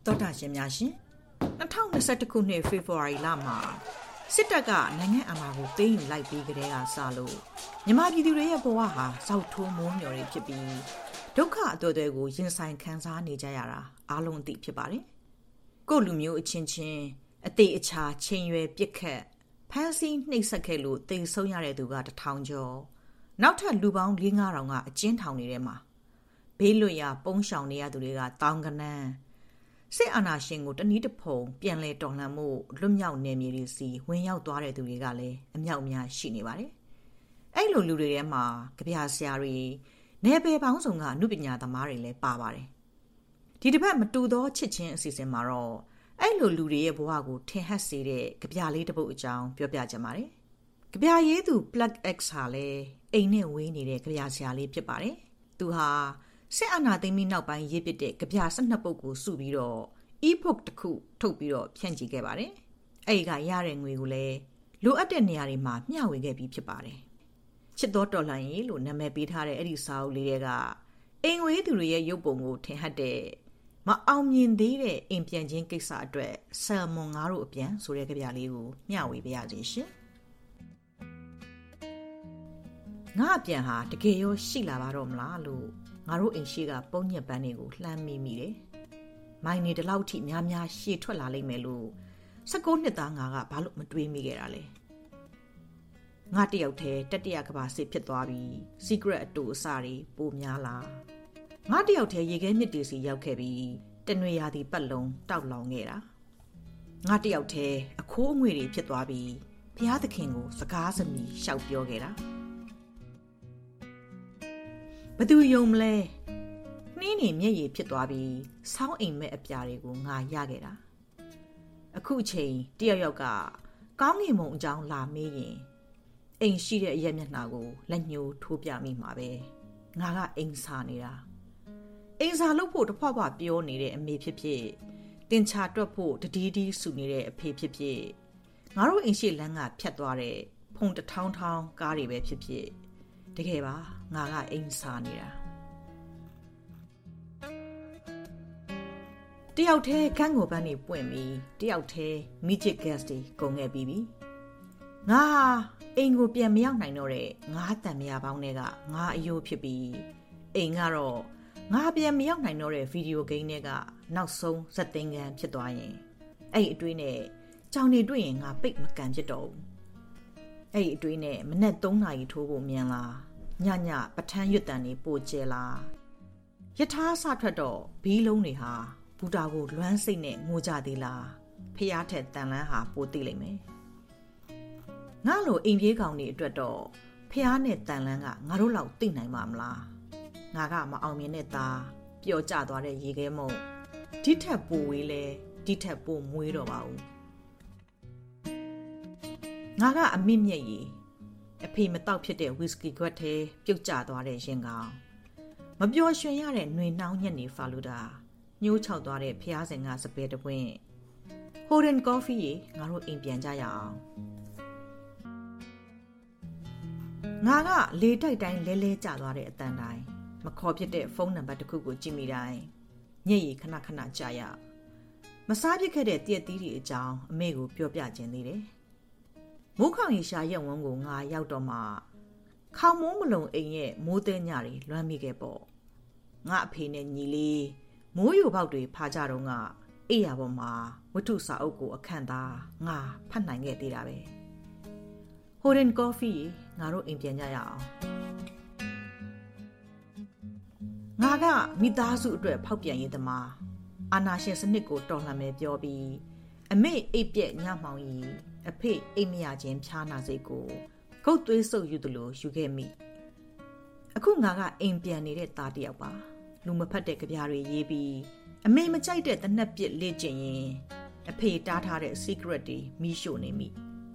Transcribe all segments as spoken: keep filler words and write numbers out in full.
သောတာရှင်များရှင်၂၀၂၁ခုနှစ်ဖေဖော်ဝါရီလမှာစစ်တပ်ကနိုင်ငံအာဏာကိုသိမ်းယူလိုက်ပြီးကတည်းကစလို့မြန်မာပြည်သူတွေရဲ့ဘဝဟာစောက်ထိုးမိုးမျှော်တွေဖြစ်ပြီးဒုက္ခအသွယ်တွေကိုရင်ဆိုင်ခံစားနေကြရတာအားလုံးအသိဖြစ်ပါတယ်ကိုယ့်လူမျိုးအချင်းချင်းအသေးအချာချင်းရွယ်ပြစ်ခတ်ဖမ်းဆီးနှိပ်စက်ခဲ့လို့တိမ်ဆုံးရတဲ့သူကတစ်ထောင်ကျော်နောက်ထပ်လူပေါင်း၄-၅ထောင်ကအကျဉ်းထောင်တွေထဲမှာဘေးလွတ်ရာပုန်းရှောင်နေရသူတွေကတောင်းကနန်းစစ်အာဏာရှင်ကိုတနည်းတစ်ဖုံပြန်လဲတော်လှန်မှုလွတ်မြောက်နေမြေတွေစီဝင်ရောက်သွားတဲ့သူတွေကလည်းအမြောက်အများရှိနေပါတယ်။အဲ့လိုလူတွေထဲမှာကြပြဆရာတွေနယ်ပယ်ပေါင်းစုံကအမှုပညာသမားတွေလည်းပါပါတယ်။ဒီတစ်ပတ်မတူသောချစ်ချင်းအစီအစဉ်မှာတော့အဲ့လိုလူတွေရဲ့ဘဝကိုထင်ဟပ်စေတဲ့ကြပြလေးတစ်ပုဒ်အကြောင်းပြောပြကြပါမယ်။ကြပြရေးသူ Plug X ဟာလည်းအိမ်နဲ့ဝေးနေတဲ့ကြပြဆရာလေးဖြစ်ပါတယ်။သူဟာစစ်အာဏာသိမ်းပြီးနောက်ပိုင်းရေးပစ်တဲ့ကြပြ၁၂ပုဒ်ကိုစုပြီးတော့ e-book တစ်ခုထုတ်ပြီးတော့ဖြန့်ချိခဲ့ပါတယ်။အဲဒီကရတဲ့ငွေကိုလည်းလိုအပ်တဲ့နေရာတွေမှာမျှဝေခဲ့ပြီးဖြစ်ပါတယ်။ချစ်တော်တော်လှန်ရေးလို့နာမည်ပေးထားတဲ့အဲ့ဒီစာအုပ်လေးတွေကအိမ်ဝေးသူတွေရဲ့ရုပ်ပုံကိုထင်ဟပ်တဲ့မအောင်မြင်သေးတဲ့အိမ်ပြန်ခြင်းကိစ္စအတွက်ဆယ်မွန်ငါတို့အပြန်ဆိုတဲ့ကြပြလေးကိုမျှဝေပေးရခြင်းရှင်။ငါအပြန်ဟာတကယ်ရောရှိလာပါတော့မလားလို့ငါတို့အိမ်ရှိကပုံညက်ပန်းတွေကိုလှမ်းမိမိတယ်။မိုင်းနေတလောက်ထိများများရှည်ထွက်လာလိမ့်မယ်လို့၁၉နှစ်သားငါကဘာလို့မတွေးမိခဲ့တာလဲ။ငါတယောက်တည်းတတိယကဘာစစ်ဖြစ်သွားပြီး secret အတူအစတွေပိုများလာ။ငါတယောက်တည်းရေခဲမြစ်တွေစီရောက်ခဲ့ပြီးတနွေရာသီပတ်လုံးတောက်လောင်ခဲ့တာ။ငါတယောက်တည်းအခိုးအငွေတွေဖြစ်သွားပြီးဘုရားသခင်ကိုစကားစမြည်ရှောက်ပြောခဲ့တာ။ဘသူယုံမလဲနှင်းနေမျက်ရည်ဖြစ်သွားပြီးဆောင်းအိမ်မဲ့အပြာတွေကိုငါရခဲ့တာအခုချိန်တယောက်ယောက်ကကောင်းငင်မုံအကြောင်းလာမေးရင်အိမ်ရှိတဲ့အရက်မျက်နှာကိုလက်ညှိုးထိုးပြမိမှာပဲငါကအိမ်စာနေတာအိမ်စာလုပ်ဖို့တဖွာဖွာပြောနေတဲ့အမေဖြစ်ဖြစ်တင်ချာတွက်ဖို့တတီးတီးဆူနေတဲ့အဖေဖြစ်ဖြစ်ငါတို့အိမ်ရှိလမ်းကဖြတ်သွားတဲ့ဖုန်တထောင်းထောင်းကားတွေပဲဖြစ်ဖြစ်တကယ်ပါငါကအိမ်စာနေတာတယောက်တည်းခန်းကိုပန်းနေပွင့်ပြီးတယောက်တည်းမီဂျစ်ဂက်စ်တွေကုန်ခဲ့ပြီးပြီငါအိမ်ကိုပြန်မရောက်နိုင်တော့တဲ့ငါးတန်မြာပေါင်းတွေကငါအယိုးဖြစ်ပြီးအိမ်ကတော့ငါပြန်မရောက်နိုင်တော့တဲ့ဗီဒီယိုဂိမ်းတွေကနောက်ဆုံးဇက်သင်္ကန်းဖြစ်သွားရင်အဲ့အတွေးနဲ့ကြောင်နေတွေ့ရင်ငါပိတ်မကန်ဖြစ်တော့ဘူးအဲ့ဒီအတွေးနဲ့မနေ့၃နာရီထိုးဖို့မြန်လာညညပထန်းရွတ်တန်နေပိုကျဲလာယထာဆထွက်တော့ဘီးလုံးတွေဟာဘူတာကိုလွမ်းစိတ်နဲ့ငိုကြသေးလားဖျားထက်တန်လန်းဟာပိုသိလိမ့်မယ်ငါလိုအိမ်ပြေးကောင်တွေအတွက်တော့ဖျားနဲ့တန်လန်းကငါတို့လောက်သိနိုင်မှာမလားငါကမအောင်မြင်တဲ့သားပျော်ကျသွားတဲ့ရေခဲမုံဒီထက်ပိုဝေးလဲဒီထက်ပိုမွေးတော့ပါဘူးငါကအမစ်မြက်ကြီးအဖေမတောက်ဖြစ်တဲ့ဝီစကီခွက်ထဲပြုတ်ကျသွားတဲ့ရင်ကောင်မပျော်ရွှင်ရတဲ့ຫນွေနှောင်းညက်နေဖာလူတာညှိုးချောက်သွားတဲ့ဖျားစင်ကစပယ်တပွင့်ဟိုဒန်ကော်ဖီရေငါတို့အိမ်ပြန်ကြရအောင်ငါကလေတိုက်တိုင်းလဲလဲကျသွားတဲ့အတန်တိုင်းမခေါ်ဖြစ်တဲ့ဖုန်းနံပါတ်တစ်ခုကိုကြည့်မိတိုင်းညက်ရည်ခဏခဏကြာရမစားပြစ်ခဲ့တဲ့တည့်သီးတွေအကြောင်းအမေကိုပြောပြခြင်းသေးတယ်မိုးခေါင်ရီရှာရက်ဝန်းကိုငါရောက်တော့မှခေါင်မိုးမလုံအိမ်ရဲ့မိုးသေးညတွေလွမ်းမိခဲ့ပေါ့ငါအဖေနဲ့ညီလေးမိုးယူပေါက်တွေဖာကြတော့ကအိယာပေါ်မှာဝတ္ထုစာအုပ်ကိုအခန့်သားငါဖတ်နိုင်ခဲ့သေးတာပဲဟိုဒန်ကော်ဖီငါတို့အိမ်ပြန်ကြရအောင်ငါကမိသားစုအတွက်ဖောက်ပြန်ရေးသမားအာနာရှင်စနစ်ကိုတော်လှန်မယ်ပြောပြီးအမေအိပ်ပြက်ညမှောင်ကြီးအဖေအိမ်မရခြင်းဖြားနာစိတ်ကိုကုတ်သွေးဆုပ်ယူသလိုယူခဲ့မိအခုငါကအိမ်ပြန်နေတဲ့သားတယောက်ပါလူမဖတ်တဲ့ကြပြားတွေရေးပြီးအမေမကြိုက်တဲ့တနက်ပစ်လေ့ကျင့်ရင်အဖေတားထားတဲ့ secret တွေမိရှို့နေမိ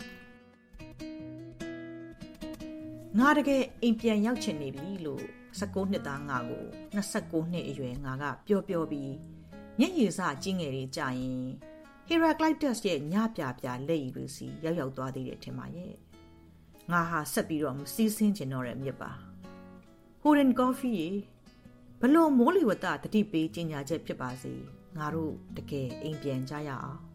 ငါတကယ်အိမ်ပြန်ရောက်ချင်နေပြီလို့၁၉နှစ်သားငါကို၂၉နှစ်အရွယ်ငါကပြောပြောပြီးမျက်ရည်စကြီးငယ်တွေကြာရင်Heraclitus ရဲ့ညပြပြလက်ရည်တွေစီရောက်ရောက်သွားသေးတယ်ထင်ပါရဲ့ငါဟာဆက်ပြီးတော့မစည်းစင်းကျင်တော့တဲ့မြစ်ပါဟိုဒန်ကော်ဖီဘလို့မိုးလေဝသတတိပေးကြီးညာချက်ဖြစ်ပါစေငါတို့တကယ်အိမ်ပြန်ကြရအောင်